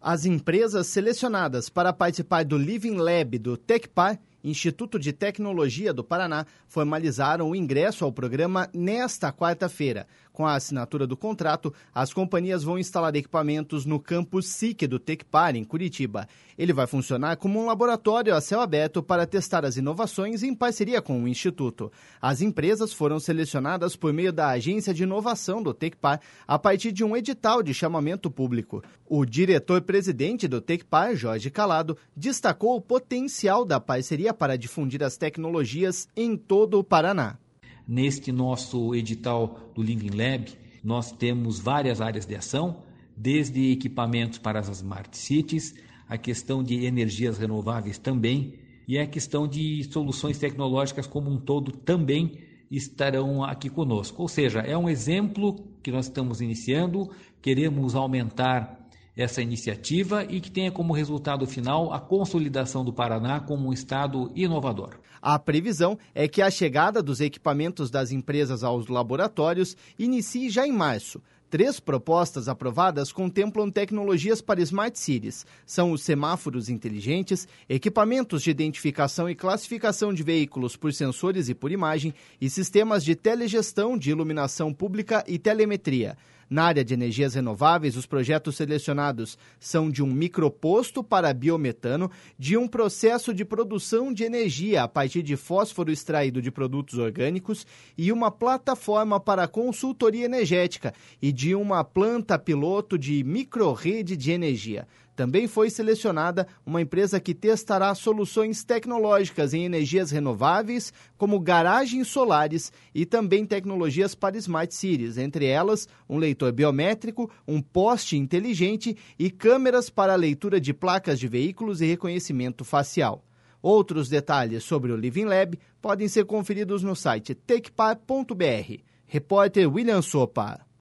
As empresas selecionadas para participar do Living Lab do Tecpar, Instituto de Tecnologia do Paraná, formalizaram o ingresso ao programa nesta quarta-feira. Com a assinatura do contrato, as companhias vão instalar equipamentos no campus SIC do Tecpar, em Curitiba. Ele vai funcionar como um laboratório a céu aberto para testar as inovações em parceria com o Instituto. As empresas foram selecionadas por meio da Agência de Inovação do Tecpar a partir de um edital de chamamento público. O diretor-presidente do Tecpar, Jorge Calado, destacou o potencial da parceria para difundir as tecnologias em todo o Paraná. Neste nosso edital do Living Lab, nós temos várias áreas de ação, desde equipamentos para as Smart Cities, a questão de energias renováveis também, e a questão de soluções tecnológicas como um todo também estarão aqui conosco. Ou seja, é um exemplo que nós estamos iniciando, queremos aumentar essa iniciativa e que tenha como resultado final a consolidação do Paraná como um estado inovador. A previsão é que a chegada dos equipamentos das empresas aos laboratórios inicie já em março. 3 propostas aprovadas contemplam tecnologias para Smart Cities. São os semáforos inteligentes, equipamentos de identificação e classificação de veículos por sensores e por imagem e sistemas de telegestão de iluminação pública e telemetria. Na área de energias renováveis, os projetos selecionados são de um microposto para biometano, de um processo de produção de energia a partir de fósforo extraído de produtos orgânicos e uma plataforma para consultoria energética e de uma planta piloto de microrrede de energia. Também foi selecionada uma empresa que testará soluções tecnológicas em energias renováveis, como garagens solares e também tecnologias para Smart Cities, entre elas um leitor biométrico, um poste inteligente e câmeras para leitura de placas de veículos e reconhecimento facial. Outros detalhes sobre o Living Lab podem ser conferidos no site tecpar.br. Repórter William Sopa.